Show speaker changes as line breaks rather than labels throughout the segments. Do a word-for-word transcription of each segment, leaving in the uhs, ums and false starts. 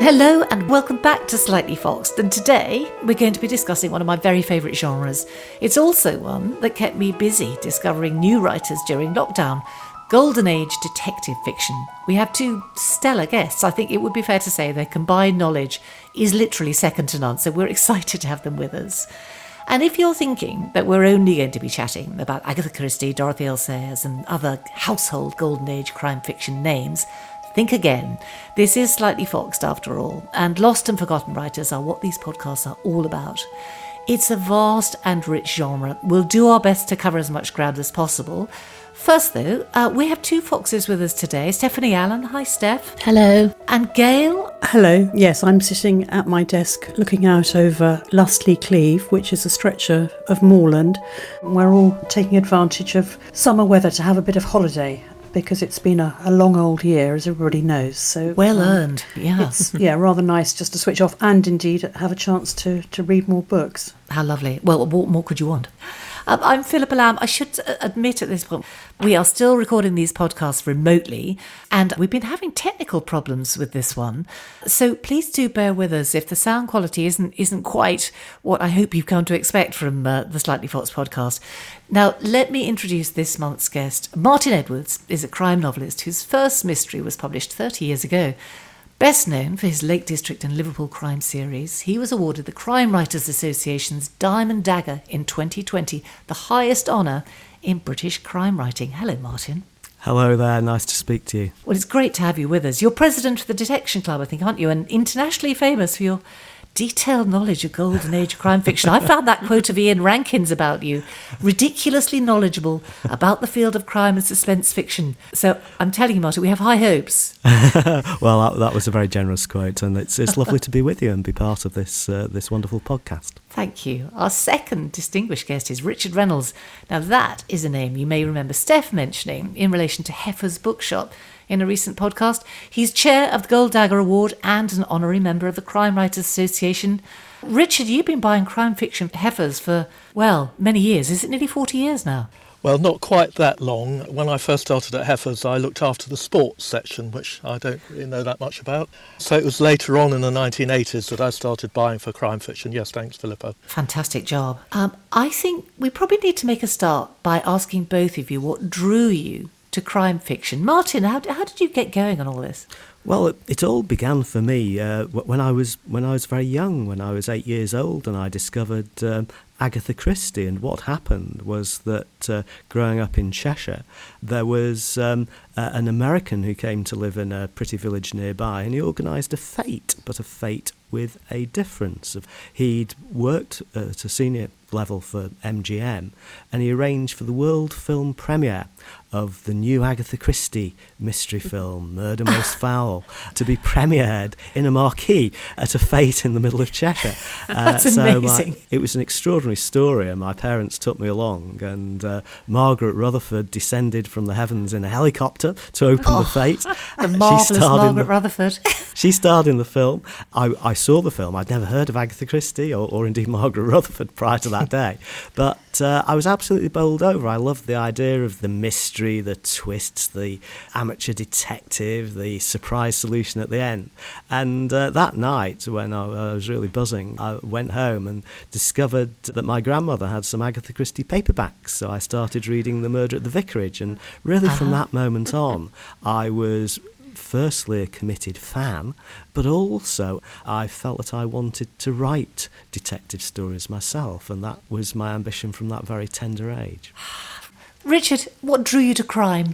Hello and welcome back to Slightly Foxed, and today we're going to be discussing one of my very favourite genres. It's also one that kept me busy discovering new writers during lockdown, Golden Age detective fiction. We have two stellar guests. I think it would be fair to say their combined knowledge is literally second to none, so we're excited to have them with us. And if you're thinking that we're only going to be chatting about Agatha Christie, Dorothy L. Sayers and other household Golden Age crime fiction names, think again. This is Slightly Foxed after all, and lost and forgotten writers are what these podcasts are all about. It's a vast and rich genre. We'll do our best to cover as much ground as possible. First though, uh, we have two foxes with us today. Stephanie Allen. Hi, Steph.
Hello.
And Gail.
Hello. Yes, I'm sitting at my desk looking out over Lustley Cleeve, which is a stretch of moorland. We're all taking advantage of summer weather to have a bit of holiday, because it's been a, a long old year, as everybody knows. So
well
um,
earned, yeah.
It's yeah, rather nice just to switch off and indeed have a chance to, to read more books.
How lovely. Well, what more could you want? Um, I'm Philippa Lamb. I should admit at this point, we are still recording these podcasts remotely, and we've been having technical problems with this one. So please do bear with us if the sound quality isn't isn't quite what I hope you've come to expect from uh, the Slightly Foxed podcast. Now, let me introduce this month's guest. Martin Edwards is a crime novelist whose first mystery was published thirty years ago. Best known for his Lake District and Liverpool crime series, he was awarded the Crime Writers Association's Diamond Dagger in twenty twenty, the highest honour in British crime writing. Hello, Martin.
Hello there, nice to speak to you.
Well, it's great to have you with us. You're president of the Detection Club, I think, aren't you? And internationally famous for your detailed knowledge of Golden Age crime fiction. I found that quote of Ian Rankin's about you ridiculously knowledgeable about the field of crime and suspense fiction. So I'm telling you, Martin, we have high hopes.
Well, that, that was a very generous quote, and it's it's lovely to be with you and be part of this uh, this wonderful podcast.
Thank you. Our second distinguished guest is Richard Reynolds. Now, that is a name you may remember Steph mentioning in relation to Heffer's Bookshop in a recent podcast. He's chair of the Gold Dagger Award and an honorary member of the Crime Writers Association. Richard, you've been buying crime fiction Heffers for, well, many years. Is it nearly forty years now?
Well, not quite that long. When I first started at Heffers, I looked after the sports section, which I don't really know that much about. So it was later on in the nineteen eighties that I started buying for crime fiction. Yes, thanks, Philippa.
Fantastic job. Um, I think we probably need to make a start by asking both of you what drew you to crime fiction. Martin, how, how did you get going on all this?
Well, it, it all began for me uh, when I was when I was very young, when I was eight years old, and I discovered um, Agatha Christie. And what happened was that uh, growing up in Cheshire, there was um, uh, an American who came to live in a pretty village nearby, and he organised a fete, but a fete with a difference. He'd worked at a senior level for M G M, and he arranged for the world film premiere of the new Agatha Christie mystery film, Murder Most Foul, to be premiered in a marquee at a fete in the middle of Cheshire.
That's
uh, so
amazing.
My, it was an extraordinary story, and my parents took me along, and uh, Margaret Rutherford descended from the heavens in a helicopter to open
oh,
the fete.
The marvellous Margaret
the,
Rutherford.
She starred in the film. I, I saw the film. I'd never heard of Agatha Christie or, or indeed Margaret Rutherford prior to that day. But uh, I was absolutely bowled over. I loved the idea of the mystery, the twists, the amateur detective, the surprise solution at the end. And uh, that night, when I, I was really buzzing, I went home and discovered that my grandmother had some Agatha Christie paperbacks. So I started reading The Murder at the Vicarage. And really uh-huh. from that moment on, I was firstly a committed fan, but also I felt that I wanted to write detective stories myself, and that was my ambition from that very tender age.
Richard, what drew you to crime?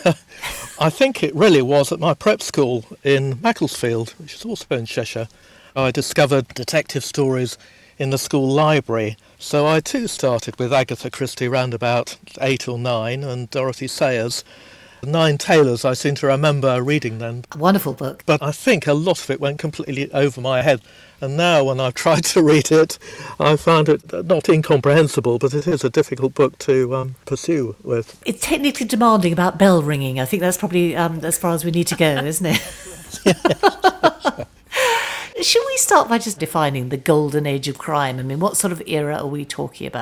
I think it really was at my prep school in Macclesfield, which is also in Cheshire. I discovered detective stories in the school library, so I too started with Agatha Christie round about eight or nine, and Dorothy Sayers. Nine Tailors, I seem to remember reading then.
A wonderful book.
But I think a lot of it went completely over my head. And now when I've tried to read it, I find it not incomprehensible, but it is a difficult book to um, pursue with.
It's technically demanding about bell ringing. I think that's probably um, as far as we need to go, isn't it? Should we start by just defining the golden age of crime? I mean, what sort of era are we talking about?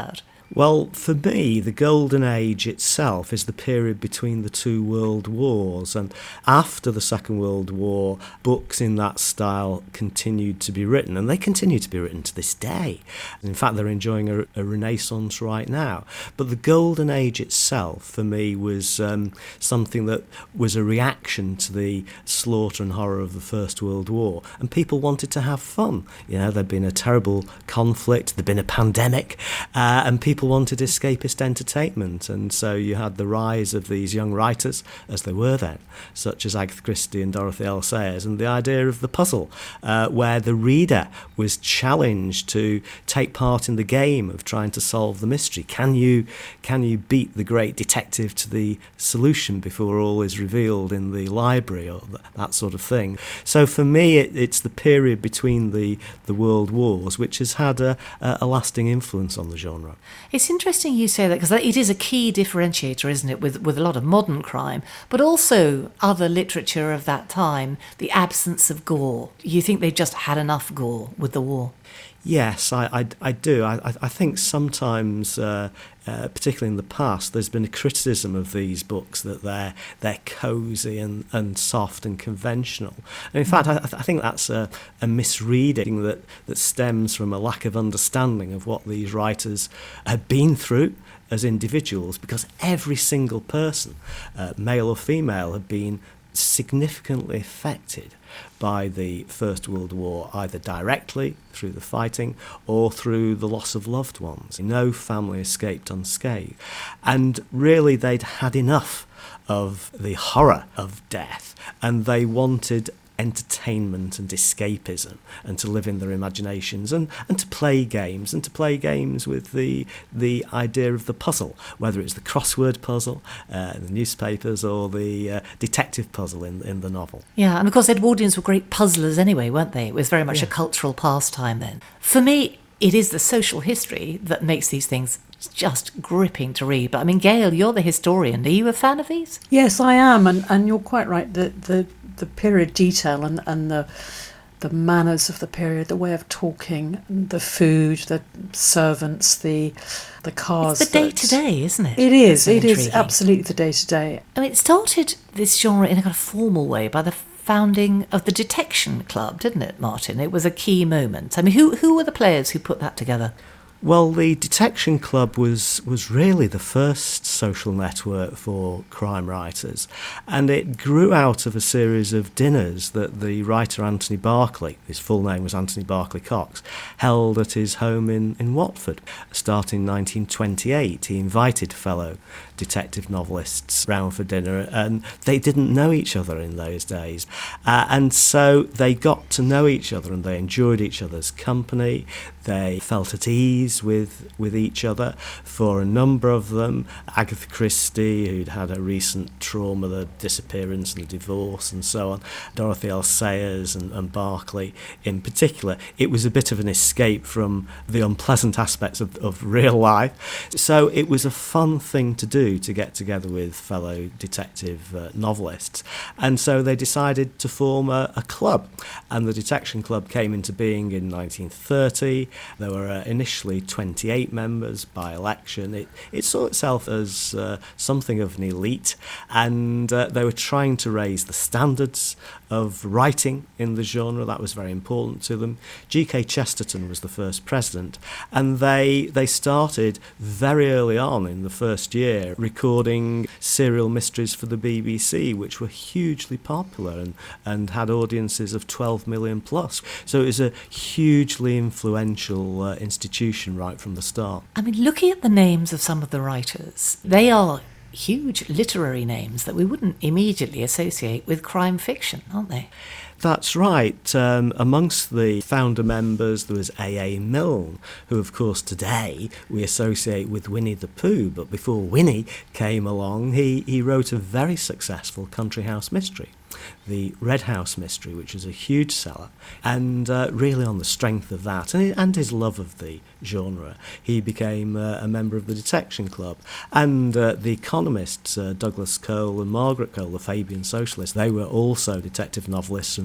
Well, for me, the Golden Age itself is the period between the two world wars. And after the Second World War, books in that style continued to be written, and they continue to be written to this day. In fact, they're enjoying a, a renaissance right now. But the Golden Age itself, for me, was um, something that was a reaction to the slaughter and horror of the First World War. And people wanted to have fun. You know, there'd been a terrible conflict, there'd been a pandemic, uh, and people People wanted escapist entertainment, and so you had the rise of these young writers, as they were then, such as Agatha Christie and Dorothy L. Sayers, and the idea of the puzzle, uh, where the reader was challenged to take part in the game of trying to solve the mystery. Can you, can you beat the great detective to the solution before all is revealed in the library, or th- that sort of thing? So for me, it, it's the period between the, the world wars which has had a, a lasting influence on the genre.
It's interesting you say that, because it is a key differentiator, isn't it, with, with a lot of modern crime, but also other literature of that time, the absence of gore. You think they just had enough gore with the war?
Yes, I, I, I do. I, I think sometimes, uh, uh, particularly in the past, there's been a criticism of these books that they're they're cosy and, and soft and conventional. And in fact, I, I think that's a, a misreading that, that stems from a lack of understanding of what these writers had been through as individuals, because every single person, uh, male or female, had been significantly affected by the First World War, either directly through the fighting or through the loss of loved ones. No family escaped unscathed. And really they'd had enough of the horror of death, and they wanted entertainment and escapism, and to live in their imaginations, and, and to play games, and to play games with the the idea of the puzzle, whether it's the crossword puzzle uh, in the newspapers or the uh, detective puzzle in, in the novel.
Yeah, and of course Edwardians were great puzzlers anyway, weren't they? It was very much yeah. a cultural pastime then. For me, it is the social history that makes these things just gripping to read. But I mean, Gail, you're the historian. Are you a fan of these?
Yes, I am, and, and you're quite right. The the the period detail and, and the the manners of the period, the way of talking, the food, the servants, the the cars.
It's the day to day, isn't it?
It is. It
intriguing.
is absolutely the day to day.
I mean, it started this genre in a kind of formal way by the founding of the Detection Club, didn't it, Martin? It was a key moment. I mean, who who were the players who put that together?
Well, the Detection Club was, was really the first social network for crime writers, and it grew out of a series of dinners that the writer Anthony Berkeley, his full name was Anthony Berkeley Cox, held at his home in, in Watford. Starting in nineteen twenty-eight, he invited fellow detective novelists round for dinner, and they didn't know each other in those days. Uh, and so they got to know each other, and they enjoyed each other's company. They felt at ease with with each other. For a number of them, Agatha Christie, who'd had a recent trauma, the disappearance and the divorce and so on, Dorothy L. Sayers and, and Berkeley in particular, it was a bit of an escape from the unpleasant aspects of, of real life. So it was a fun thing to do, to get together with fellow detective uh, novelists. And so they decided to form a, a club, and the Detection Club came into being in nineteen thirty. There were uh, initially twenty-eight members by election. It, it saw itself as uh, something of an elite, and uh, they were trying to raise the standards of writing in the genre. That was very important to them. G K Chesterton was the first president, and they they started very early on in the first year recording serial mysteries for the B B C, which were hugely popular and, and had audiences of twelve million plus. So it was a hugely influential uh, institution right from the start.
I mean, looking at the names of some of the writers, they are huge literary names that we wouldn't immediately associate with crime fiction, aren't they?
That's right. Um, amongst the founder members, there was A A Milne, who, of course, today we associate with Winnie the Pooh. But before Winnie came along, he, he wrote a very successful country house mystery, the Red House Mystery, which is a huge seller. And uh, really on the strength of that and, and his love of the genre, he became uh, a member of the Detection Club. And uh, the economists, uh, Douglas Cole and Margaret Cole, the Fabian socialists, they were also detective novelists and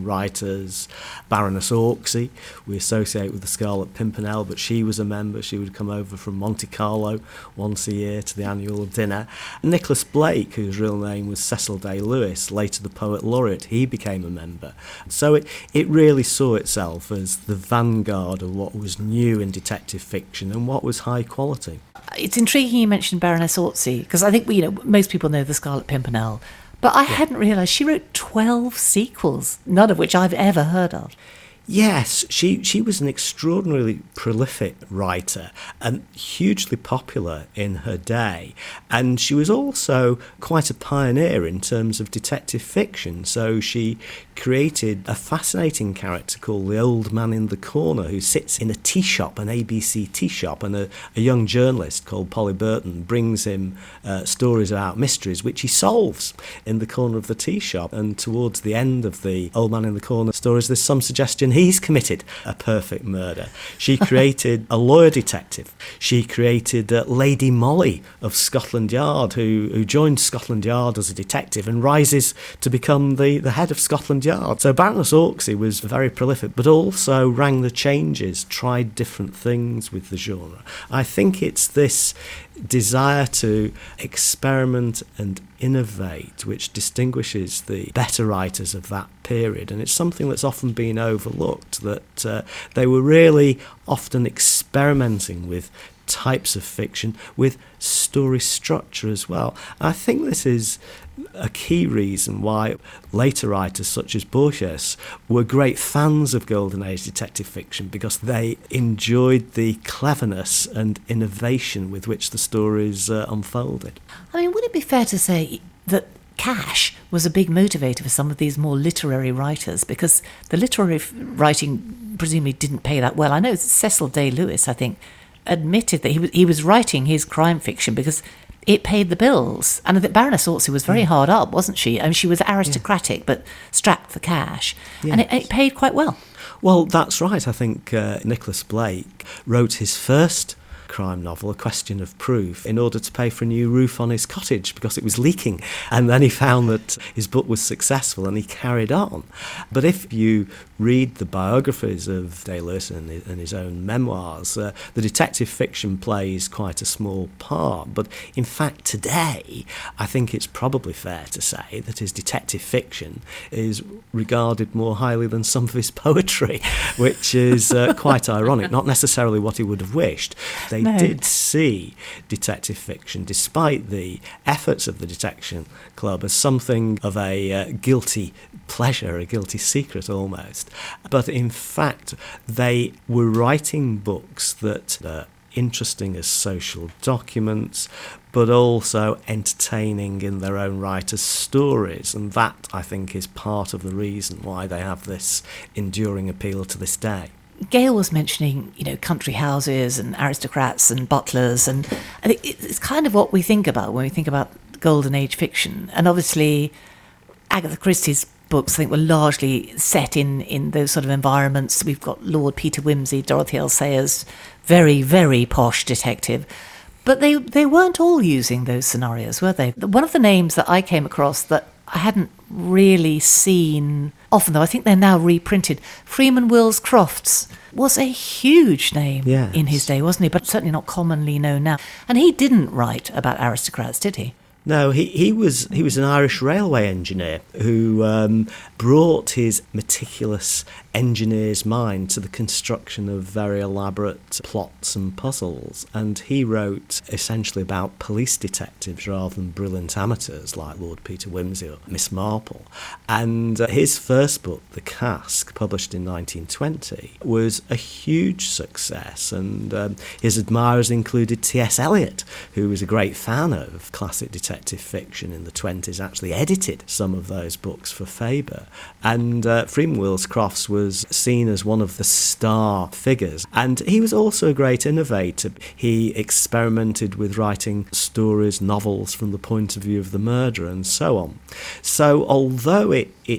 and writers. Baroness Orczy, we associate with the Scarlet Pimpernel, but she was a member. She would come over from Monte Carlo once a year to the annual dinner. Nicholas Blake, whose real name was Cecil Day-Lewis, later the poet laureate, he became a member. So it, it really saw itself as the vanguard of what was new in detective fiction and what was high quality.
It's intriguing you mentioned Baroness Orczy, because I think you know most people know the Scarlet Pimpernel, but I yeah. hadn't realised she wrote twelve sequels, none of which I've ever heard of.
Yes, she, she was an extraordinarily prolific writer and hugely popular in her day. And she was also quite a pioneer in terms of detective fiction. So she created a fascinating character called the Old Man in the Corner, who sits in a tea shop, an A B C tea shop, and a, a young journalist called Polly Burton brings him uh, stories about mysteries, which he solves in the corner of the tea shop. And towards the end of the Old Man in the Corner stories, there's some suggestion he's committed a perfect murder. She created a lawyer detective. She created uh, Lady Molly of Scotland Yard, who, who joined Scotland Yard as a detective and rises to become the, the head of Scotland Yard. So Baroness Orczy was very prolific, but also rang the changes, tried different things with the genre. I think it's this desire to experiment and innovate which distinguishes the better writers of that period, and it's something that's often been overlooked, that uh, they were really often experimenting with types of fiction, with story structure as well. And I think this is a key reason why later writers such as Borges were great fans of Golden Age detective fiction, because they enjoyed the cleverness and innovation with which the stories uh, unfolded.
I mean, would it be fair to say that cash was a big motivator for some of these more literary writers, because the literary f- writing presumably didn't pay that well? I know Cecil Day-Lewis, I think, admitted that he was he was writing his crime fiction because it paid the bills. And that Baroness Orczy was very hard up, wasn't she? I mean, she was aristocratic, yeah. but strapped for cash. Yes. And it, it paid quite well.
Well, that's right. I think uh, Nicholas Blake wrote his first crime novel, A Question of Proof, in order to pay for a new roof on his cottage because it was leaking. And then he found that his book was successful and he carried on. But if you read the biographies of Day-Lewis and his, and his own memoirs, uh, the detective fiction plays quite a small part. But in fact, today, I think it's probably fair to say that his detective fiction is regarded more highly than some of his poetry, which is uh, quite ironic, not necessarily what he would have wished. They no. did see detective fiction, despite the efforts of the Detection Club, as something of a uh, guilty pleasure, a guilty secret almost. But in fact, they were writing books that are interesting as social documents, but also entertaining in their own right as stories. And that, I think, is part of the reason why they have this enduring appeal to this day.
Gail was mentioning, you know, country houses and aristocrats and butlers, and I think it's kind of what we think about when we think about Golden Age fiction. And obviously, Agatha Christie's books, I think, were largely set in, in those sort of environments. We've got Lord Peter Wimsey, Dorothy L. Sayers, very, very posh detective. But they, they weren't all using those scenarios, were they? One of the names that I came across that I hadn't really seen often, though I think they're now reprinted, Freeman Wills Crofts, was a huge name yes. in his day, wasn't he? But certainly not commonly known now. And he didn't write about aristocrats, did he?
No, he, he was he was an Irish railway engineer who um, brought his meticulous engineer's mind to the construction of very elaborate plots and puzzles. And he wrote essentially about police detectives rather than brilliant amateurs like Lord Peter Wimsey or Miss Marple. And uh, his first book, The Cask, published in nineteen twenty, was a huge success. And um, his admirers included T S Eliot, who was a great fan of classic detectives. Detective fiction in the twenties, actually edited some of those books for Faber. And uh, Freeman Wills Crofts was seen as one of the star figures. And he was also a great innovator. He experimented with writing stories, novels from the point of view of the murderer and so on. So although it, it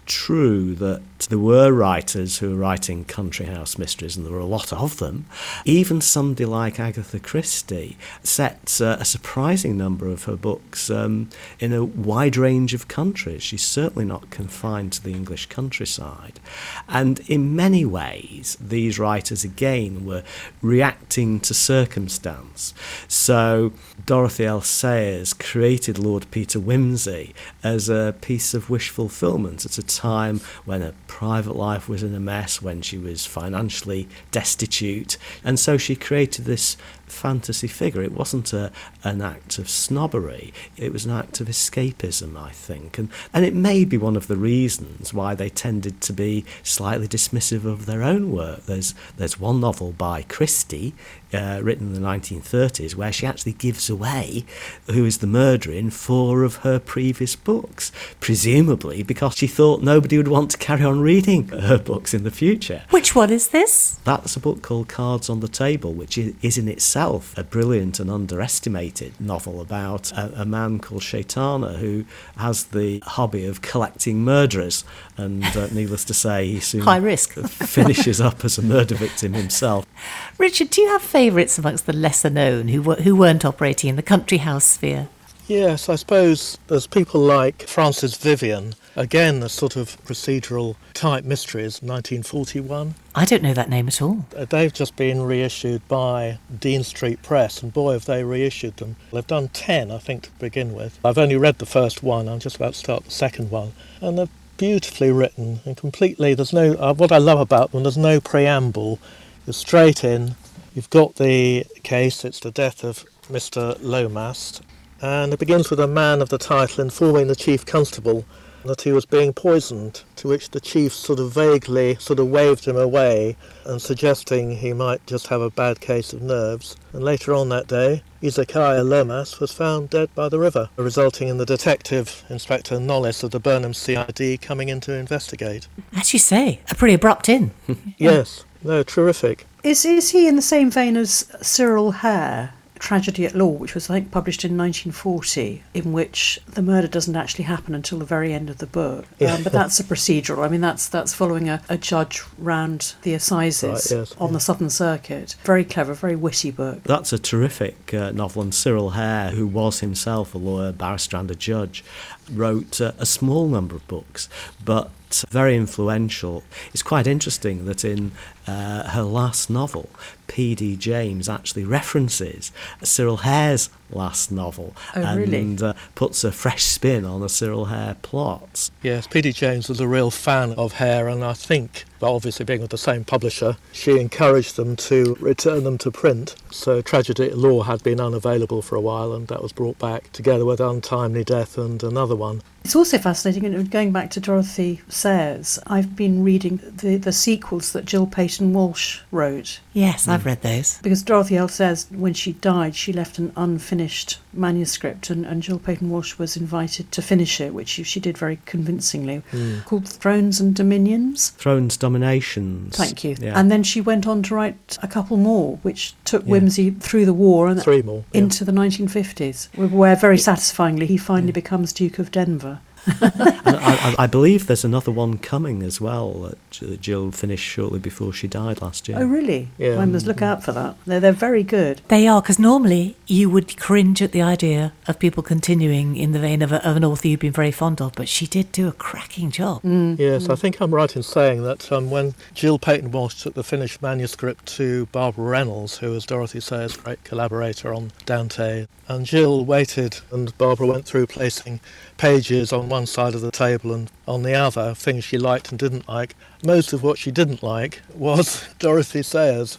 true that there were writers who were writing country house mysteries, and there were a lot of them. Even somebody like Agatha Christie set uh, a surprising number of her books um, in a wide range of countries. She's certainly not confined to the English countryside. And in many ways, these writers again were reacting to circumstance. So Dorothy L. Sayers created Lord Peter Wimsey as a piece of wish fulfillment at a time when her private life was in a mess, when she was financially destitute, and so she created this fantasy figure. It wasn't a, an act of snobbery, it was an act of escapism, I think, and, and it may be one of the reasons why they tended to be slightly dismissive of their own work. There's, there's one novel by Christie, uh, written in the nineteen thirties, where she actually gives away who is the murderer in four of her previous books, presumably because she thought nobody would want to carry on reading her books in the future.
Which one is this?
That's a book called Cards on the Table, which is in itself a brilliant and underestimated novel about a, a man called Shaitana who has the hobby of collecting murderers, and uh, needless to say, he soon
High risk.
finishes up as a murder victim himself.
Richard, do you have favourites amongst the lesser known who, w- who weren't operating in the country house sphere?
Yes, I suppose there's people like Frances Vivian, again a sort of procedural type mysteries, nineteen forty-one.
I don't know that name at all.
Uh, They've just been reissued by Dean Street Press, and boy have they reissued them. They've done ten, I think, to begin with. I've only read the first one, I'm just about to start the second one, and they're beautifully written and completely, there's no, uh, what I love about them, there's no preamble. You're straight in, you've got the case, it's the death of Mister Lomast, and it begins with a man of the title informing the chief constable that he was being poisoned, to which the chief sort of vaguely sort of waved him away and suggesting he might just have a bad case of nerves. And later on that day, Ezekiah Lomas was found dead by the river, resulting in the detective, Inspector Knowles of the Burnham C I D, coming in to investigate.
As you say, a pretty abrupt in.
Yes, no, terrific.
Is is he in the same vein as Cyril Hare, Tragedy at Law, which was, I think, published in nineteen forty, in which the murder doesn't actually happen until the very end of the book?
Yeah.
Um, but that's a procedural. I mean, that's that's following a, a judge round the assizes
Right, yes,
on
yeah.
the Southern Circuit. Very clever, very witty book.
That's a terrific uh, novel, and Cyril Hare, who was himself a lawyer, barrister and a judge, wrote uh, a small number of books, but very influential. It's quite interesting that in uh, her last novel, P D James actually references Cyril Hare's last novel,
Oh,
and
really?
uh, puts a fresh spin on a Cyril Hare plot.
Yes, P D James was a real fan of Hare, and I think, well, obviously being with the same publisher, she encouraged them to return them to print. So Tragedy at Law had been unavailable for a while, and that was brought back together with Untimely Death and another one.
It's also fascinating, and going back to Dorothy Sayers, I've been reading the, the sequels that Jill Peyton Walsh wrote.
Yes, I've read those.
Because Dorothy L. Sayers, when she died, she left an unfinished manuscript, and, and Jill Peyton Walsh was invited to finish it, which she, she did very convincingly, called Thrones and Dominions.
Thrones Dominations.
Thank you.
Yeah.
And then she went on to write a couple more, which took
Yeah.
Whimsy through the war and
Three more. yeah.
into the nineteen fifties, where very satisfyingly he finally becomes Duke of Denver.
And I, I, I believe there's another one coming as well that J- Jill finished shortly before she died last year.
Oh, really?
Yeah.
I must look out for that. They're, they're very good.
They are, because normally you would cringe at the idea of people continuing in the vein of, a, of an author you've been very fond of, but she did do a cracking job.
Yes, I think I'm right in saying that um, when Jill Peyton Walsh took the finished manuscript to Barbara Reynolds, who was Dorothy Sayers' great collaborator on Dante, and Jill waited and Barbara went through placing pages on one side of the table and on the other, things she liked and didn't like. Most of what she didn't like was Dorothy Sayers.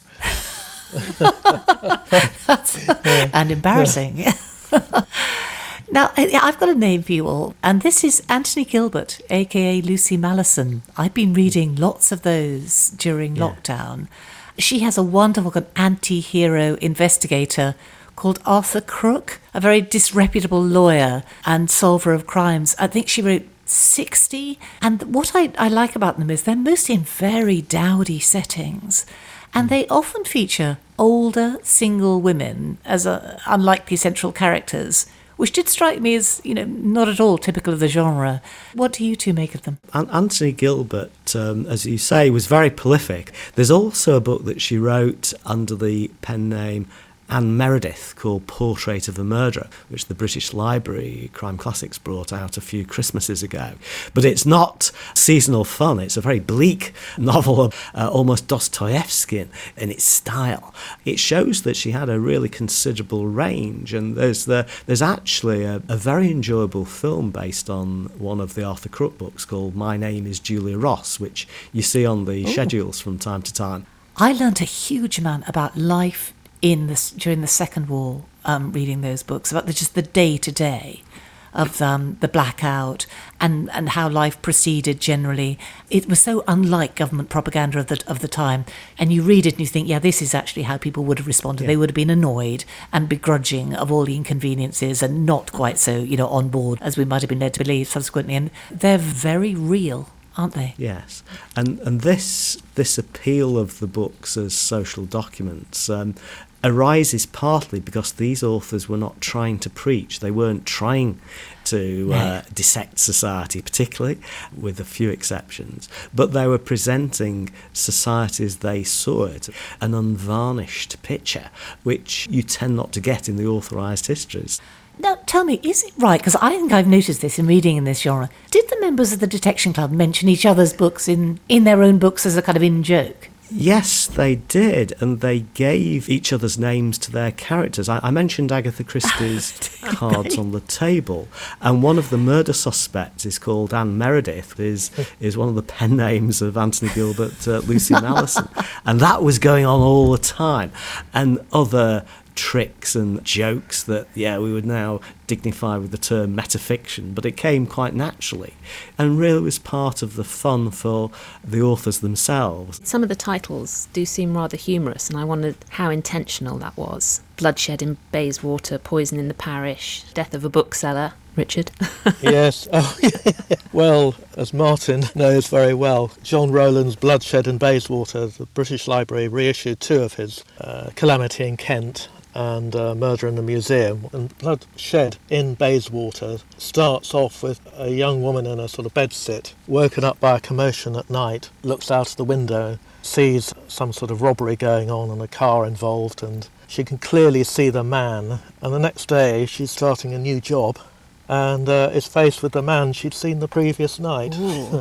And embarrassing. Now, I- I've got a name for you all, and this is Anthony Gilbert, aka Lucy Mallison. I've been reading lots of those during lockdown. She has a wonderful kind of anti-hero investigator called Arthur Crook, a very disreputable lawyer and solver of crimes. I think she wrote sixty, and what I, I like about them is they're mostly in very dowdy settings, and they often feature older single women as a, unlikely central characters which did strike me as, you know, not at all typical of the genre. What do you two make of them?
An- Anthony Gilbert, um, as you say, was very prolific. There's also a book that she wrote under the pen name Anne Meredith called Portrait of a Murderer, which the British Library Crime Classics brought out a few Christmases ago. But it's not seasonal fun. It's a very bleak novel of uh, almost Dostoevsky in its style. It shows that she had a really considerable range, and there's the, there's actually a, a very enjoyable film based on one of the Arthur Crook books called My Name is Julia Ross, which you see on the Ooh. schedules from time to time.
I learnt a huge amount about life in this during the Second War, um, reading those books, about the, just the day-to-day of um, the blackout and, and how life proceeded generally. It was so unlike government propaganda of the of the time. And you read it and you think, yeah, this is actually how people would have responded. Yeah. They would have been annoyed and begrudging of all the inconveniences and not quite so, you know, on board as we might have been led to believe subsequently. And they're very real, aren't they?
Yes, and and this this appeal of the books as social documents um, arises partly because these authors were not trying to preach. They weren't trying to uh, dissect society, particularly, with a few exceptions, but they were presenting society as they saw it, an unvarnished picture, which you tend not to get in the authorised histories.
Now, tell me, is it right, because I think I've noticed this in reading in this genre, did the members of the Detection Club mention each other's books in, in their own books as a kind of in-joke?
Yes, they did, and they gave each other's names to their characters. I, I mentioned Agatha Christie's cards on the table, and one of the murder suspects is called Anne Meredith, is is one of the pen names of Anthony Gilbert, uh, Lucy Allison, and that was going on all the time, and other tricks and jokes that, yeah, we would now dignify with the term metafiction, but it came quite naturally and really was part of the fun for the authors themselves.
Some of the titles do seem rather humorous, and I wondered how intentional that was. Bloodshed in Bayswater, Poison in the Parish, Death of a Bookseller. Richard?
Yes. Oh, yeah. Well, as Martin knows very well, John Rowland's Bloodshed in Bayswater, the British Library reissued two of his, uh, Calamity in Kent and uh, Murder in the Museum. And Bloodshed in Bayswater starts off with a young woman in a sort of bedsit, woken up by a commotion at night, looks out of the window, sees some sort of robbery going on and a car involved, and she can clearly see the man. And the next day she's starting a new job and uh, is faced with the man she'd seen the previous night.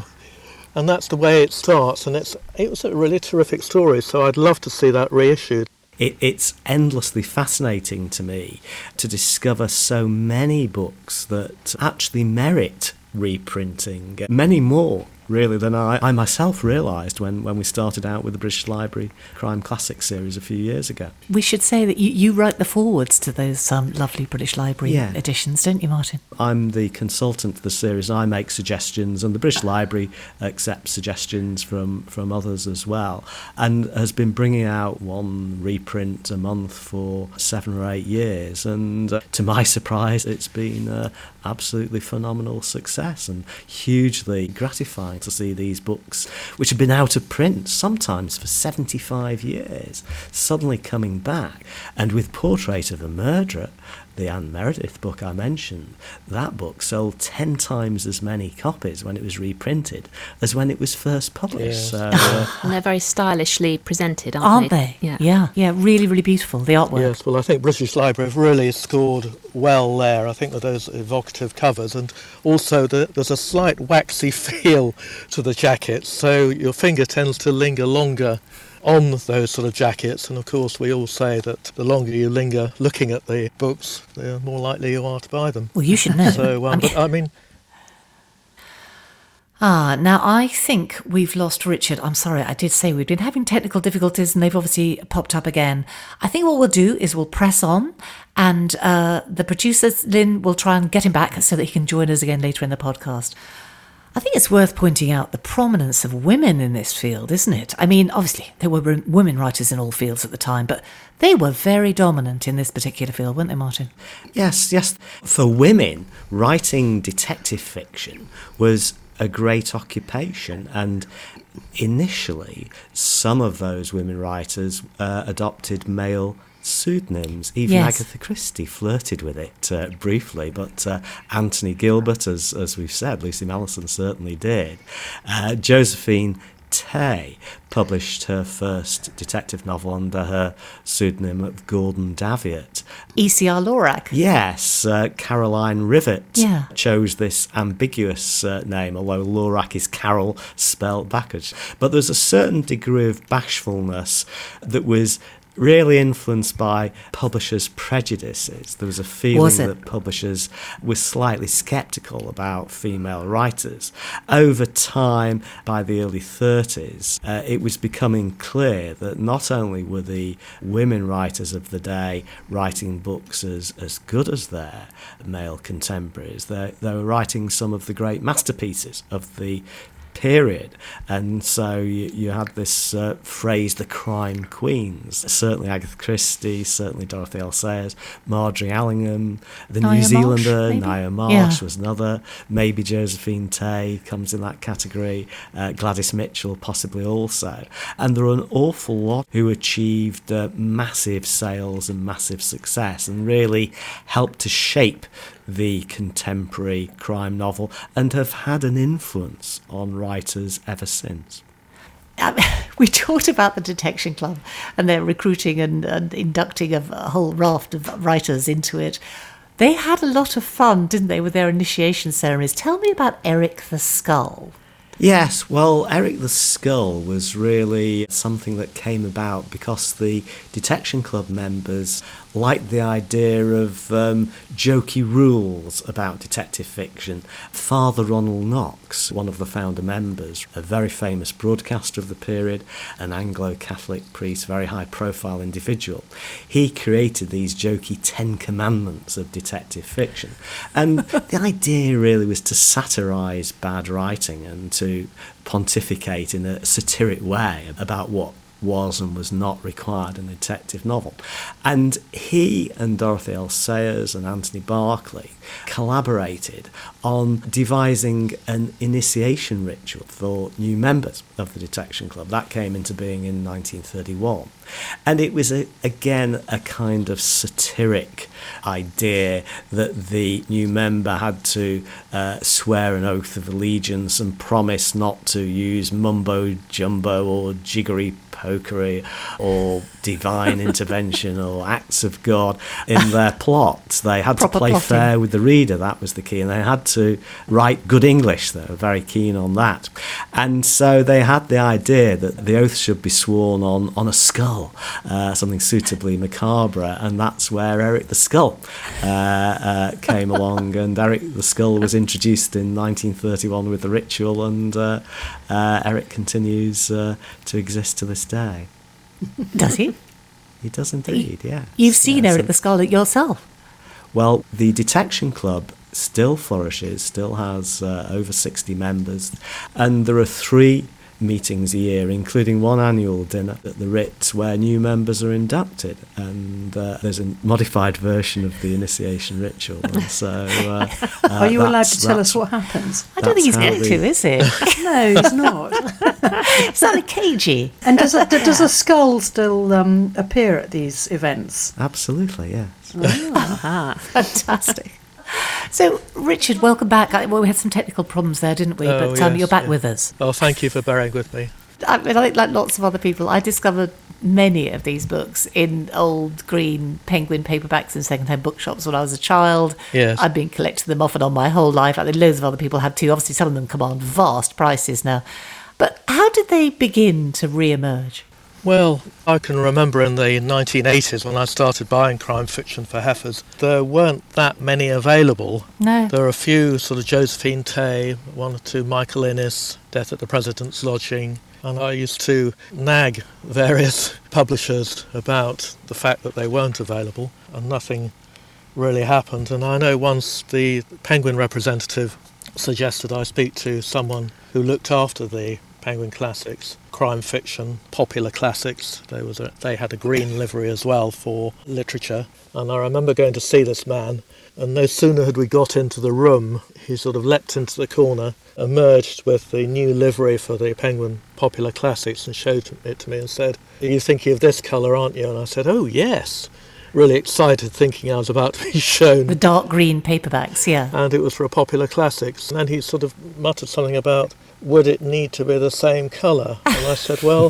And that's the way it starts, and it's it was a really terrific story, so I'd love to see that reissued.
It, it's endlessly fascinating to me to discover so many books that actually merit reprinting, many more really than I, I myself realised when, when we started out with the British Library Crime Classics series a few years ago.
We should say that you, you write the forwards to those um, lovely British Library yeah. editions, don't you, Martin?
I'm the consultant for the series. I make suggestions, and the British Library accepts suggestions from, from others as well, and has been bringing out one reprint a month for seven or eight years, and uh, to my surprise it's been an absolutely phenomenal success and hugely gratifying to see these books, which have been out of print sometimes for seventy-five years, suddenly coming back. And with Portrait of a Murderer, the Anne Meredith book I mentioned, that book sold ten times as many copies when it was reprinted as when it was first published.
Yeah.
So, uh,
and they're very stylishly presented, aren't,
aren't
they?
they? Yeah. yeah, yeah, really, really beautiful, the artwork.
Yes, well, I think British Library have really scored well there. I think with those evocative covers, and also the, there's a slight waxy feel to the jackets, so your finger tends to linger longer on those sort of jackets, and of course we all say that the longer you linger looking at the books, the more likely you are to buy them.
Well, you should know.
So, um, I mean, but I mean...
Ah, now I think we've lost Richard. I'm sorry, I did say we've been having technical difficulties and they've obviously popped up again. I think what we'll do is we'll press on, and uh, the producer, Lynn, will try and get him back so that he can join us again later in the podcast. I think it's worth pointing out the prominence of women in this field, isn't it? I mean, obviously, there were women writers in all fields at the time, but they were very dominant in this particular field, weren't they, Martin?
Yes, yes. For women, writing detective fiction was a great occupation, and initially, some of those women writers uh, adopted male pseudonyms. Even
Yes.
Agatha Christie flirted with it uh, briefly, but uh, Anthony Gilbert, as as we've said, Lucy Mallison certainly did. Uh, Josephine Tay published her first detective novel under her pseudonym of Gordon Daviett.
E C R Lorac.
Yes, uh, Caroline Rivet
Yeah.
chose this ambiguous uh, name, although Lorac is Carol spelled backwards. But there's a certain degree of bashfulness that was really influenced by publishers' prejudices. There was a feeling
Was it?
that publishers were slightly sceptical about female writers. Over time, by the early thirties, uh, it was becoming clear that not only were the women writers of the day writing books as, as good as their male contemporaries, they, they were writing some of the great masterpieces of the period. And so you, you had this uh, phrase, the crime queens. Certainly Agatha Christie, certainly Dorothy L. Sayers, Marjorie Allingham, the
Ngaio
New
Marsh,
Zealander,
maybe?
Ngaio Marsh
Yeah.
was another, maybe Josephine Tay comes in that category, uh, Gladys Mitchell possibly also. And there are an awful lot who achieved uh, massive sales and massive success and really helped to shape the contemporary crime novel and have had an influence on writers ever since.
Um, we talked about the Detection Club and their recruiting and, and inducting of a whole raft of writers into it. They had a lot of fun, didn't they, with their initiation ceremonies? Tell me about Eric the Skull.
Yes, well, Eric the Skull was really something that came about because the Detection Club members liked the idea of um, jokey rules about detective fiction. Father Ronald Knox, one of the founder members, a very famous broadcaster of the period, an Anglo-Catholic priest, very high-profile individual, he created these jokey Ten Commandments of detective fiction. And the idea really was to satirise bad writing and to pontificate in a satiric way about what was and was not required in a detective novel. And he and Dorothy L. Sayers and Anthony Barclay collaborated on devising an initiation ritual for new members of the Detection Club. That came into being in nineteen thirty-one. And it was, a, again, a kind of satiric idea that the new member had to uh, swear an oath of allegiance and promise not to use mumbo-jumbo or jiggery-pokery or divine intervention or acts of God in their plots. They had
Proper
to play
plotting.
fair with the reader, that was the key, and they had to write good English. They were very keen on that. And so they had the idea that the oath should be sworn on, on a skull, uh, something suitably macabre, and that's where Eric the Skull uh, uh, came along, and Eric the Skull was introduced in nineteen thirty-one with the ritual, and uh, uh, Eric continues uh, to exist to this day.
Does he?
He does indeed, yeah.
You've seen
Yes,
Eric
and-
the Skull yourself.
Well, the Detection Club still flourishes, still has uh, over sixty members, and there are three meetings a year, including one annual dinner at the Ritz where new members are inducted, and uh, there's a modified version of the initiation ritual. And so, uh, uh,
Are you allowed
that's-
to tell us
that's-
what happens?
I don't think he's
That's how
going
the-
to, is he?
No, it's not.
Is that a cagey?
And does a, does a skull still um, appear at these events?
Absolutely, yes.
Ah, fantastic. So, Richard, welcome back. I- Well, we had some technical problems there, didn't we?
Oh,
but um,
yes,
you're back
yeah.
with us.
Oh, thank you for bearing with me.
I mean, I think like lots of other people, I discovered many of these books in old green Penguin paperbacks in second-hand bookshops when I was a child.
Yes.
I've been collecting them off and on my whole life. I think loads of other people have too. Obviously, some of them command vast prices now. But how did they begin to re-emerge?
Well, I can remember in the nineteen eighties when I started buying crime fiction for heifers, there weren't that many available.
No.
There are a few, sort of Josephine Tay, one or two Michael Innes, Death at the President's Lodging, and I used to nag various publishers about the fact that they weren't available, and nothing really happened. And I know once the Penguin representative suggested I speak to someone who looked after the Penguin Classics, crime fiction, popular classics. There was a, they had a green livery as well for literature. And I remember going to see this man, and no sooner had we got into the room, he sort of leapt into the corner, emerged with the new livery for the Penguin Popular Classics and showed it to me and said, "Are you thinking of this colour, aren't you?" And I said, "Oh, yes." Really excited, thinking I was about to be shown.
The dark green paperbacks, yeah.
And it was for a Popular Classics. And then he sort of muttered something about, would it need to be the same colour? And I said, well,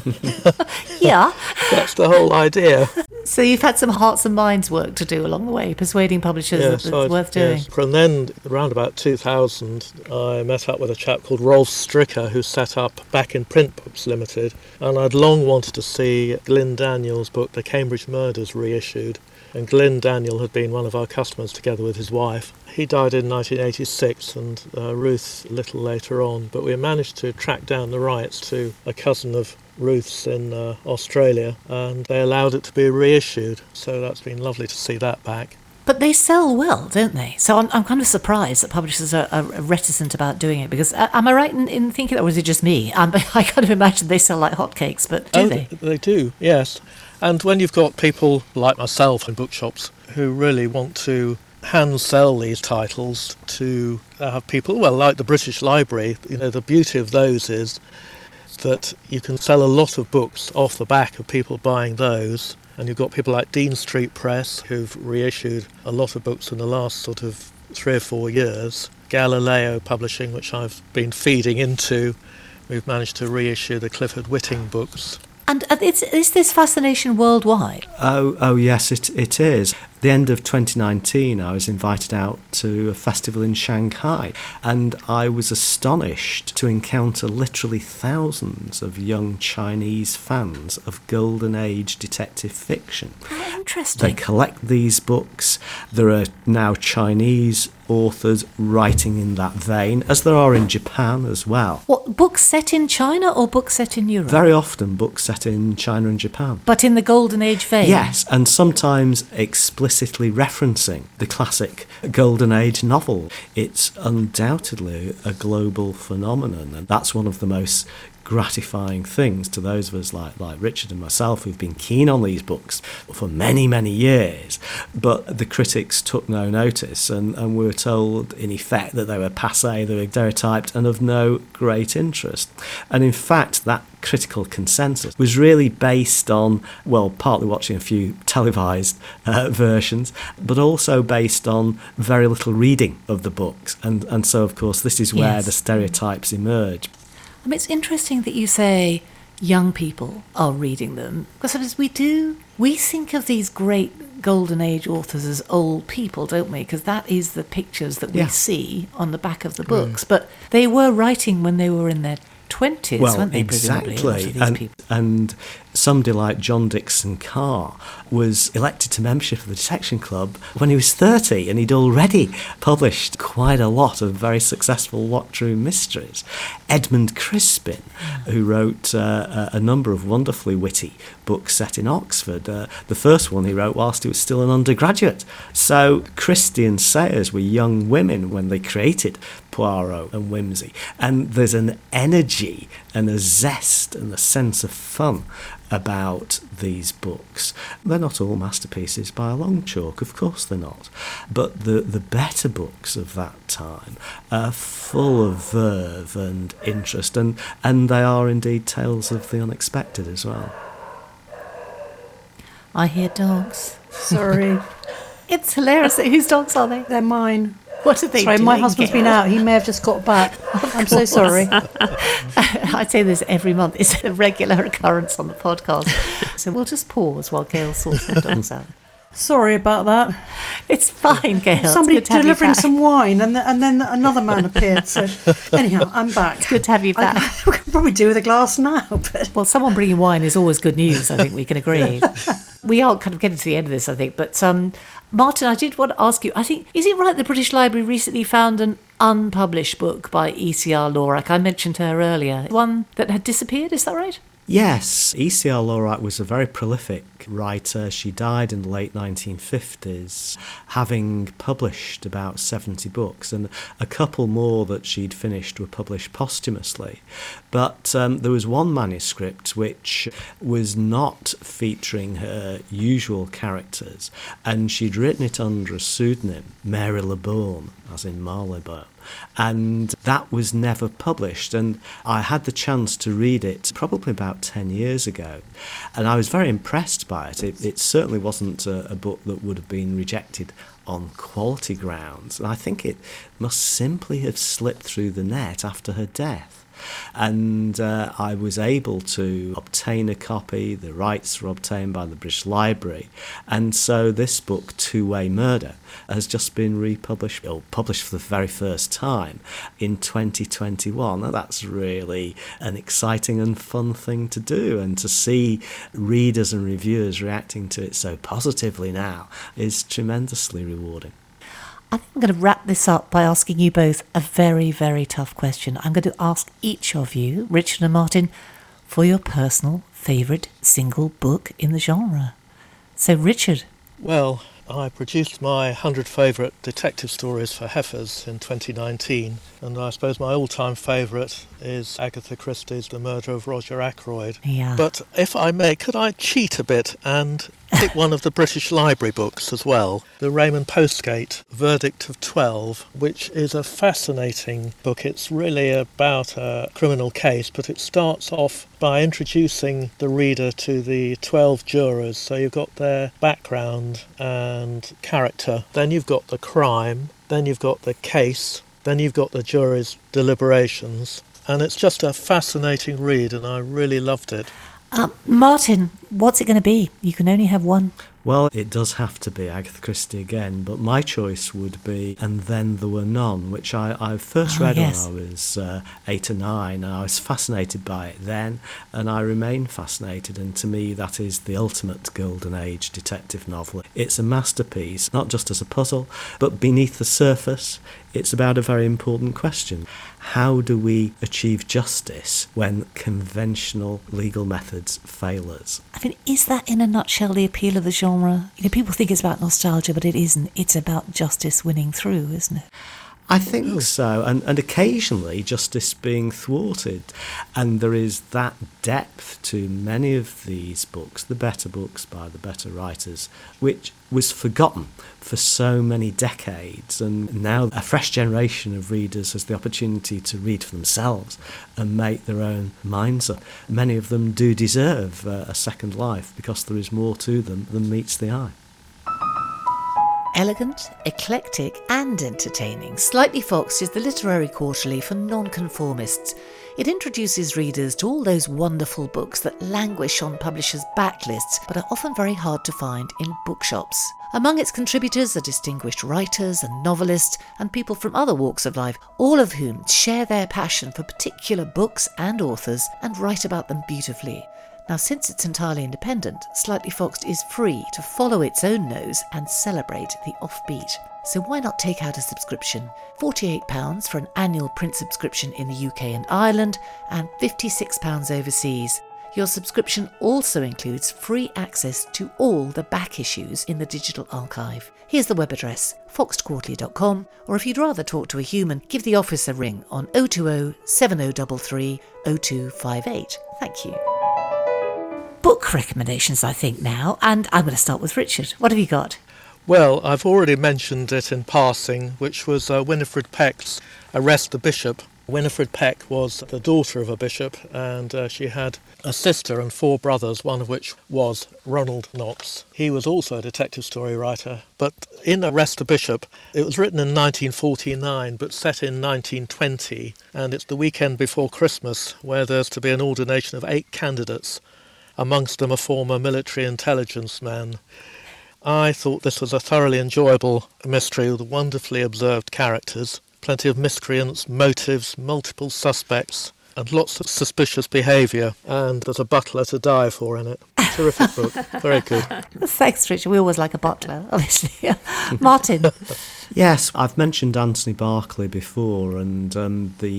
yeah,
that's the whole idea.
So you've had some hearts and minds work to do along the way, persuading publishers
Yes,
that it's
I'd-
worth doing.
yes. And then, around about two thousand, I met up with a chap called Rolf Stricker, who set up Back in Print Books Limited. And I'd long wanted to see Glyn Daniel's book, The Cambridge Murders, reissued. And Glyn Daniel had been one of our customers together with his wife. He died in nineteen eighty-six and uh, Ruth a little later on, but we managed to track down the rights to a cousin of Ruth's in uh, Australia, and they allowed it to be reissued, so that's been lovely to see that back.
But they sell well, don't they? So I'm, I'm kind of surprised that publishers are, are reticent about doing it, because uh, am I right in, in thinking that, or is it just me? Um, I kind of imagine they sell like hotcakes, but do
oh,
they?
They do, yes. And when you've got people like myself in bookshops who really want to hand sell these titles to have people, well, like the British Library, you know, the beauty of those is that you can sell a lot of books off the back of people buying those. And you've got people like Dean Street Press who've reissued a lot of books in the last sort of three or four years. Galileo Publishing, which I've been feeding into, we've managed to reissue the Clifford Whitting books.
And uh, it's, is this fascination worldwide?
Oh, oh yes, it it is. At the end of twenty nineteen, I was invited out to a festival in Shanghai, and I was astonished to encounter literally thousands of young Chinese fans of Golden Age detective fiction.
How interesting.
They collect these books. There are now Chinese authors writing in that vein, as there are in Japan as well.
What, books set in China or books set in Europe?
Very often books set in China and Japan.
But in the Golden Age vein?
Yes, and sometimes explicitly referencing the classic Golden Age novel. It's undoubtedly a global phenomenon, and that's one of the most gratifying things to those of us like, like Richard and myself who've been keen on these books for many, many years. But the critics took no notice, and, and we were told, in effect, that they were passé, they were stereotyped and of no great interest. And in fact, that critical consensus was really based on, well, partly watching a few televised uh, versions, but also based on very little reading of the books. And, and so, of course, this is where
Yes.
the stereotypes emerge.
I mean, it's interesting that you say young people are reading them, because as we do, we think of these great Golden Age authors as old people, don't we? Because that is the pictures that we
Yeah.
see on the back of the books. But they were writing when they were in their twenties,
Well,
weren't they, presumably, a lot
exactly.
of these
And,
people?
and somebody like John Dixon Carr was elected to membership of the Detection Club when he was thirty, and he'd already published quite a lot of very successful locked-room mysteries. Edmund Crispin, who wrote uh, a number of wonderfully witty books set in Oxford. Uh, the first one he wrote whilst he was still an undergraduate. So Christie and Sayers were young women when they created Poirot and Whimsy. And there's an energy and a zest and a sense of fun about these books. They're not all masterpieces by a long chalk, of course they're not. But the, the better books of that time are full of verve and interest, and, and they are indeed tales of the unexpected as well.
I hear dogs.
Sorry,
It's hilarious. Whose dogs are they?
they're mine.
What are they
Sorry,
doing?
my husband's been out. He may have just got back. I'm so sorry.
I say this every month. It's a regular occurrence on the podcast. So we'll just pause while Gail sorts the dogs out.
Sorry about that.
It's fine, Gail. It's
Somebody
good to have you
delivering
back.
some wine, and, the, and then another man appeared. So anyhow, I'm back.
Good to have you back.
I, we can probably do with a glass now. But
Well, someone bringing wine is always good news. I think we can agree. We are kind of getting to the end of this, I think. But um, Martin, I did want to ask you. I think is it right the British Library recently found an unpublished book by E C R Lorak? I mentioned her earlier. One that had disappeared. Is that right?
Yes, E C L. Lowright was a very prolific writer. She died in the late nineteen fifties, having published about seventy books, and a couple more that she'd finished were published posthumously. But um, there was one manuscript which was not featuring her usual characters, and she'd written it under a pseudonym, Mary Le Bourne, as in Marylebone. And that was never published, and I had the chance to read it probably about ten years ago, and I was very impressed by it. It, it certainly wasn't a, a book that would have been rejected on quality grounds, and I think it must simply have slipped through the net after her death. And uh, I was able to obtain a copy. The rights were obtained by the British Library, and so this book, Two-Way Murder, has just been republished, or published for the very first time in twenty twenty-one. And that's really an exciting and fun thing to do, and to see readers and reviewers reacting to it so positively now is tremendously rewarding.
I think I'm going to wrap this up by asking you both a very, very tough question. I'm going to ask each of you, Richard and Martin, for your personal favourite single book in the genre. So, Richard.
Well, I produced my one hundred favourite detective stories for Heifers in twenty nineteen, and I suppose my all-time favourite is Agatha Christie's The Murder of Roger Ackroyd.
Yeah.
But if I may, could I cheat a bit and pick one of the British Library books as well, the Raymond Postgate Verdict of twelve, which is a fascinating book. It's really about a criminal case, but it starts off by introducing the reader to the twelve jurors. So you've got their background and character, then you've got the crime, then you've got the case, then you've got the jury's deliberations, and it's just a fascinating read, and I really loved it.
Uh, Martin, what's it going to be? You can only have one.
Well, it does have to be Agatha Christie again, but my choice would be And Then There Were None, which I, I first
Oh,
read
yes.
when I was uh, eight or nine, and I was fascinated by it then, and I remain fascinated, and to me that is the ultimate golden age detective novel. It's a masterpiece, not just as a puzzle, but beneath the surface, it's about a very important question. How do we achieve justice when conventional legal methods fail us?
I mean, is that in a nutshell the appeal of the genre? You know, people think it's about nostalgia, but it isn't. It's about justice winning through, isn't it?
I think so, and, and occasionally justice being thwarted. And there is that depth to many of these books, the better books by the better writers, which was forgotten for so many decades. And now a fresh generation of readers has the opportunity to read for themselves and make their own minds up. Many of them do deserve uh, a second life because there is more to them than meets the eye.
Elegant, eclectic and entertaining, Slightly Foxed is the literary quarterly for nonconformists. It introduces readers to all those wonderful books that languish on publishers' backlists but are often very hard to find in bookshops. Among its contributors are distinguished writers and novelists and people from other walks of life, all of whom share their passion for particular books and authors and write about them beautifully. Now, since it's entirely independent, Slightly Foxed is free to follow its own nose and celebrate the offbeat. So why not take out a subscription? forty-eight pounds for an annual print subscription in the U K and Ireland, and fifty-six pounds overseas. Your subscription also includes free access to all the back issues in the digital archive. Here's the web address, foxed quarterly dot com, or if you'd rather talk to a human, give the office a ring on oh two oh, seven oh three three, oh two five eight. Thank you. Book recommendations, I think, now, and I'm going to start with Richard. What have you got?
Well, I've already mentioned it in passing, which was uh, Winifred Peck's Arrest the Bishop. Winifred Peck was the daughter of a bishop, and uh, she had a sister and four brothers, one of which was Ronald Knox. He was also a detective story writer, but in Arrest the Bishop, it was written in nineteen forty-nine, but set in nineteen twenty, and it's the weekend before Christmas, where there's to be an ordination of eight candidates, amongst them a former military intelligence man. I thought this was a thoroughly enjoyable mystery with wonderfully observed characters, plenty of miscreants, motives, multiple suspects, and lots of suspicious behaviour, and there's a butler to die for in it. Terrific book, very good.
Thanks, Richard. We always like a butler, obviously. Martin?
Yes, I've mentioned Anthony Berkeley before, and um, the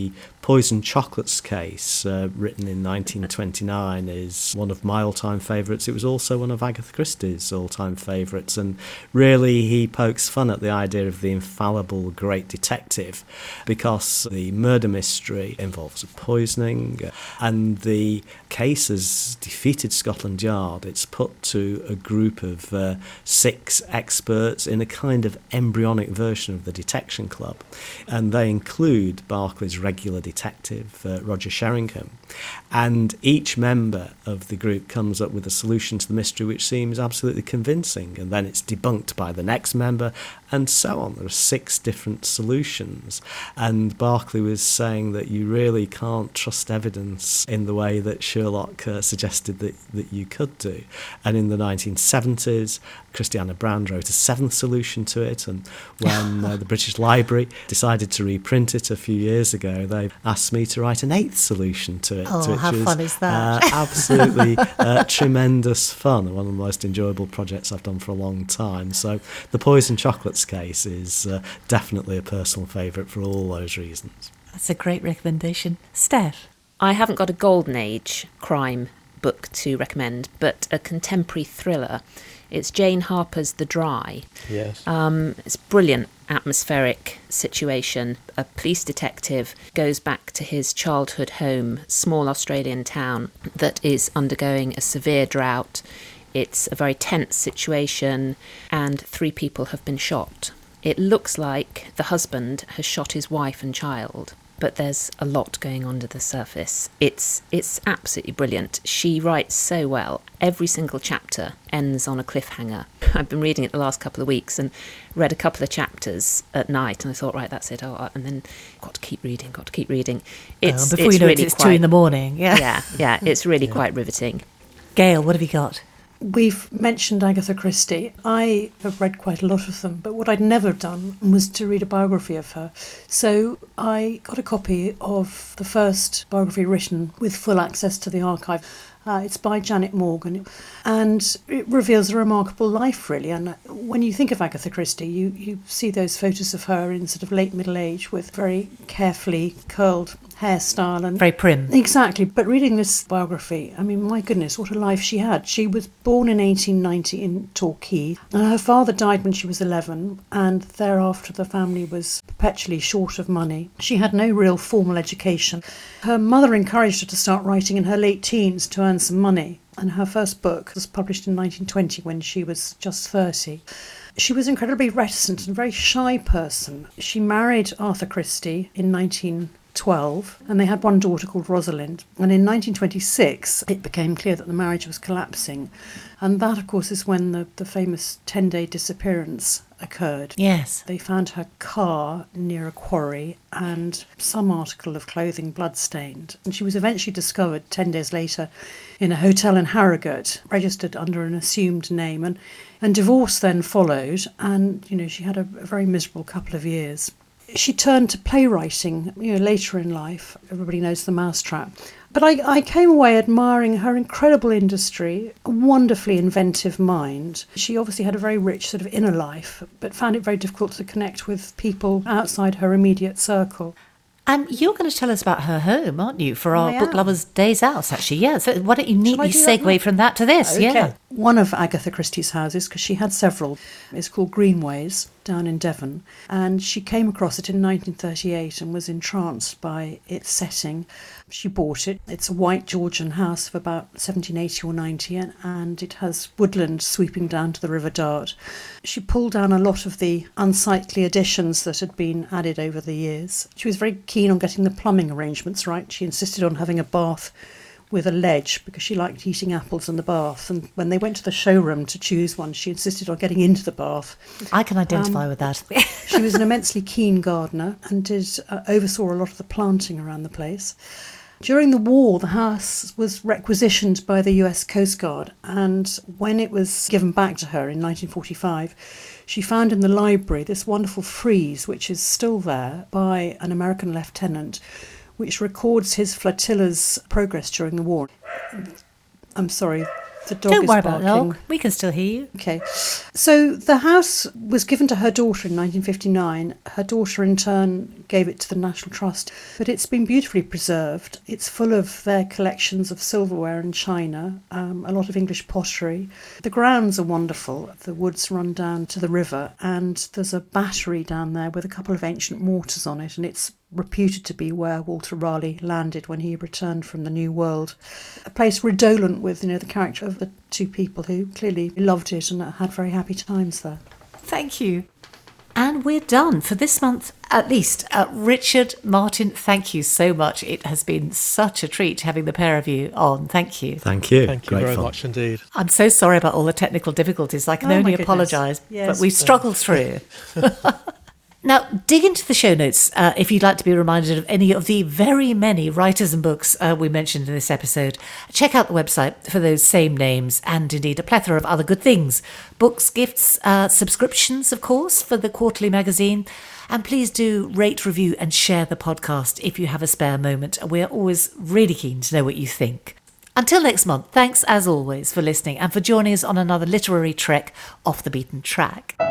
Poison Chocolates case, uh, written in nineteen twenty-nine, is one of my all-time favourites. It was also one of Agatha Christie's all-time favourites, and really he pokes fun at the idea of the infallible great detective, because the murder mystery involves a poisoning, and the case has defeated Scotland Yard. It's put to a group of uh, six experts in a kind of embryonic version of the Detection Club, and they include Barclay's regular detective, uh, Roger Sheringham, and each member of the group comes up with a solution to the mystery which seems absolutely convincing, and then it's debunked by the next member, and so on. There are six different solutions, and Barclay was saying that you really can't trust evidence in the way that Sherlock uh, suggested that, that you could do. And in the nineteen seventies, Christiana Brand wrote a seventh solution to it, and when uh, the British Library decided to reprint it a few years ago, they asked me to write an eighth solution to it.
Oh,
which
how
is,
fun is that?
Uh, absolutely uh, tremendous fun, one of the most enjoyable projects I've done for a long time. So the Poison Chocolates case is uh, definitely a personal favourite for all those reasons.
That's a great recommendation. Steph?
I haven't got a golden age crime book to recommend, but a contemporary thriller. It's Jane Harper's The Dry.
Yes.
Um, it's a brilliant atmospheric situation. A police detective goes back to his childhood home, small Australian town that is undergoing a severe drought. It's a very tense situation, and three people have been shot. It looks like the husband has shot his wife and child, but there's a lot going on under the surface. It's it's absolutely brilliant. She writes so well. Every single chapter ends on a cliffhanger. I've been reading it the last couple of weeks and read a couple of chapters at night, and I thought, right, that's it. Oh, and then got to keep reading, got to keep reading. It's,
oh, before
it's
you know
really
it, it's
quite,
two in the morning. Yeah.
Yeah, yeah, it's really quite riveting.
Gail, what have you got?
We've mentioned Agatha Christie. I have read quite a lot of them, but what I'd never done was to read a biography of her. So I got a copy of the first biography written with full access to the archive. Uh, it's by Janet Morgan, and it reveals a remarkable life, really. And when you think of Agatha Christie, you, you see those photos of her in sort of late middle age with very carefully curled hairstyle and
Very prim.
Exactly. But reading this biography, I mean, my goodness, what a life she had. She was born in eighteen ninety in Torquay, and her father died when she was eleven, and thereafter the family was perpetually short of money. She had no real formal education. Her mother encouraged her to start writing in her late teens to earn some money, and her first book was published in nineteen twenty when she was just thirty. She was an incredibly reticent and very shy person. She married Arthur Christie in nineteen twelve, and they had one daughter called Rosalind. And in nineteen twenty-six, it became clear that the marriage was collapsing. And that, of course, is when the, the famous ten-day disappearance occurred.
Yes.
They found her car near a quarry and some article of clothing blood-stained. And she was eventually discovered ten days later in a hotel in Harrogate, registered under an assumed name. And, and divorce then followed, and, you know, she had a, a very miserable couple of years. She turned to playwriting, you know, later in life. Everybody knows The Mousetrap. But I, I came away admiring her incredible industry, a wonderfully inventive mind. She obviously had a very rich sort of inner life, but found it very difficult to connect with people outside her immediate circle.
And you're going to tell us about her home, aren't you, for our
I
Book
am.
Lovers Days Out, actually. Yeah, so why don't you neatly
I do that
segue
now?
from that to this?
Okay.
Yeah.
One of Agatha Christie's houses, because she had several, is called Greenways down in Devon, and she came across it in nineteen thirty-eight and was entranced by its setting. She bought it. It's a white Georgian house of about seventeen eighty or ninety, and, and it has woodland sweeping down to the River Dart. She pulled down a lot of the unsightly additions that had been added over the years. She was very keen on getting the plumbing arrangements right. She insisted on having a bath with a ledge because she liked eating apples in the bath, and when they went to the showroom to choose one, she insisted on getting into the bath.
I can identify
Um,
with that.
She was an immensely keen gardener and did uh, oversaw a lot of the planting around the place. During the war, the house was requisitioned by the U S Coast Guard, and when it was given back to her in nineteen forty-five, she found in the library this wonderful frieze, which is still there, by an American lieutenant, which records his flotilla's progress during the war. I'm sorry, The dog
Don't
is
worry about
barking.
the dog. We can still hear you.
Okay. So the house was given to her daughter in nineteen fifty-nine. Her daughter, in turn, gave it to the National Trust. But it's been beautifully preserved. It's full of their collections of silverware and china, um, a lot of English pottery. The grounds are wonderful. The woods run down to the river, and there's a battery down there with a couple of ancient mortars on it, and it's reputed to be where Walter Raleigh landed when he returned from the New World. A place redolent with, you know, the character of the two people who clearly loved it and had very happy times there.
Thank you. And we're done for this month, at least. Uh, Richard, Martin, thank you so much. It has been such a treat having the pair of you on. Thank you.
Thank you.
Thank you
Great
very
fun.
much indeed.
I'm so sorry about all the technical difficulties. I can
Oh, my
only
goodness.
apologise,
Yes.
but we've struggled through. Now, dig into the show notes uh, if you'd like to be reminded of any of the very many writers and books uh, we mentioned in this episode. Check out the website for those same names and indeed a plethora of other good things. Books, gifts, uh, subscriptions, of course, for the quarterly magazine. And please do rate, review and share the podcast if you have a spare moment. We're always really keen to know what you think. Until next month, thanks as always for listening and for joining us on another literary trek off the beaten track.